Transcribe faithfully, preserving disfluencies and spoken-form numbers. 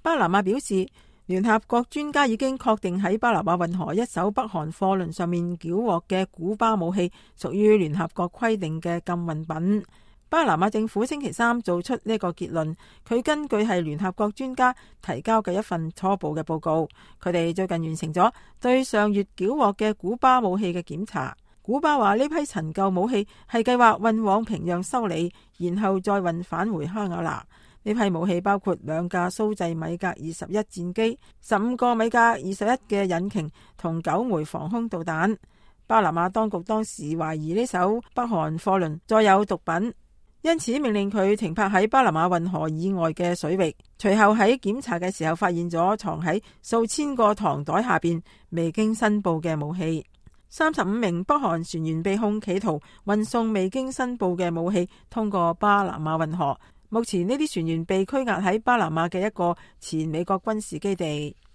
巴拿馬表示，聯合國專家已經確定喺巴拿馬運河一艘北韓貨輪上面繳獲嘅古巴武器屬於聯合國規定嘅禁運品。巴拿馬政府星期三做出呢個結論，佢根據係聯合國專家提交嘅一份初步嘅報告，佢哋最近完成咗對上月繳獲嘅古巴武器嘅檢查。古巴話呢批陳舊武器係計劃運往平壤修理，然後再運返回哈瓦那。呢批武器包括兩架蘇製米格二十一戰機、十五個米格二十一嘅引擎同九枚防空導彈。巴拿馬當局當時懷疑呢艘北韓貨輪載有毒品，因此命令佢停泊喺巴拿馬運河以外嘅水域。隨後喺檢查嘅時候發現咗藏喺數千個糖袋下邊未經申報嘅武器。三十五名北韓船員被控企圖運送未經申報嘅武器通過巴拿馬運河。目前呢啲船員被拘押喺巴拿馬嘅一個前美國軍事基地。